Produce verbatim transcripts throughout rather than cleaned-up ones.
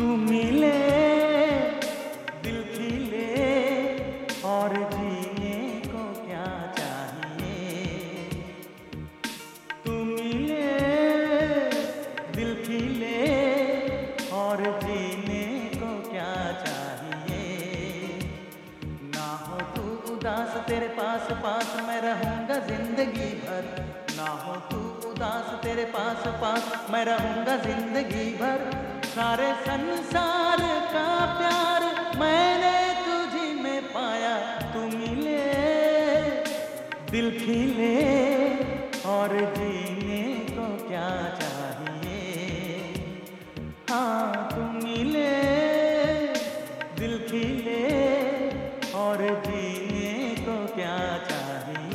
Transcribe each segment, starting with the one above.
तू मिले दिल खिले और जीने को क्या चाहिए। तू मिले दिल खिले और जीने को क्या चाहिए। ना हो तू उदास तेरे पास पास मैं रहूंगा जिंदगी भर। ना हो तू उदास तेरे पास पास मैं रहूंगा जिंदगी भर। सारे संसार का प्यार मैंने तुझी में पाया। तू मिले दिल खिले और जीने को क्या चाहिए। हाँ तू मिले दिल खिले और जीने को क्या चाहिए।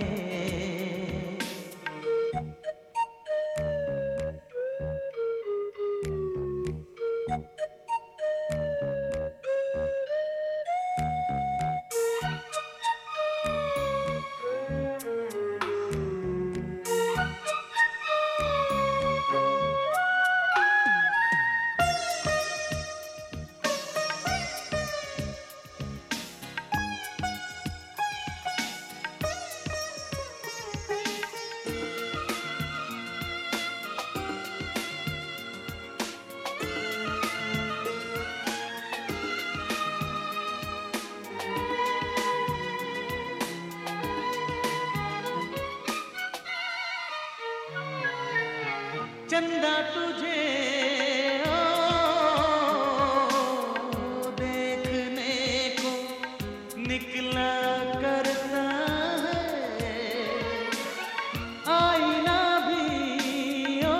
चंदा तुझे ओ, देखने को निकला करता है। आईना भी ओ,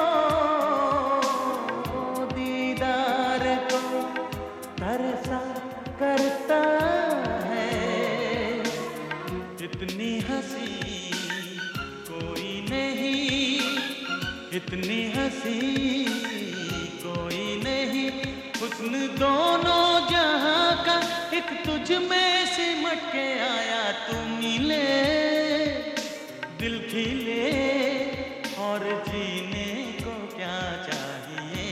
दीदार को तरसा करता है। इतनी हंसी कोई नहीं, इतनी हंसी कोई नहीं। हुस्न दोनों जहां का एक तुझ में सिमट के आया। तू मिले दिल खिले और जीने को क्या चाहिए।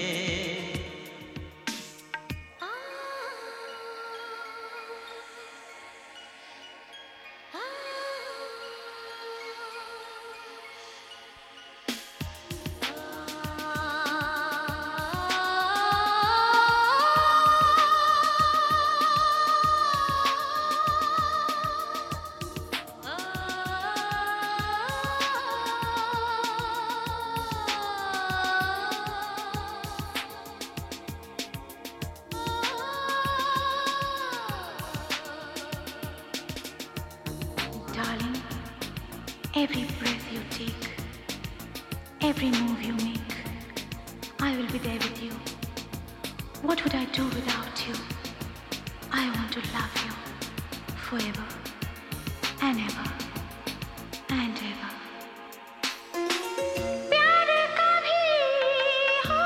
Darling, every breath you take, every move you make, I will be there with you. What would I do without you? I want to love you forever and ever and ever. प्यार कभी हो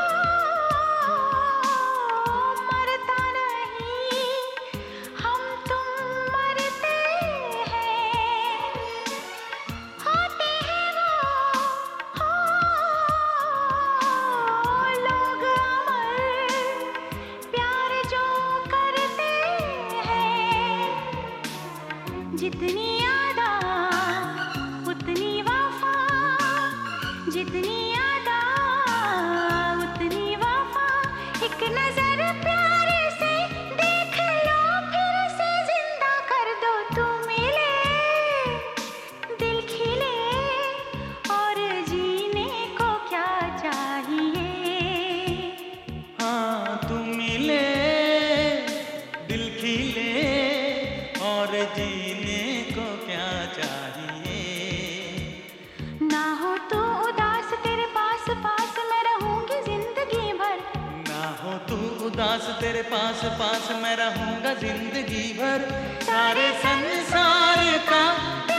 मरता नहीं, हम तुम मरते हैं। होते हैं वो हो लोग अमर, प्यार जो करते हैं। जितनी यादा उतनी वफा, जितनी यादा उतनी वफा। एक नजर प्यार से देख लो, फिर से जिंदा कर दो। तू मिले दिल खिले और जीने को क्या चाहिए। हाँ तू मिले दिल खिले और जीने को क्या चाहिए। ना हो तू उदास तेरे पास पास मैं रहूंगी जिंदगी भर। ना हो तू उदास तेरे पास पास मैं रहूंगा जिंदगी भर। सारे संसार का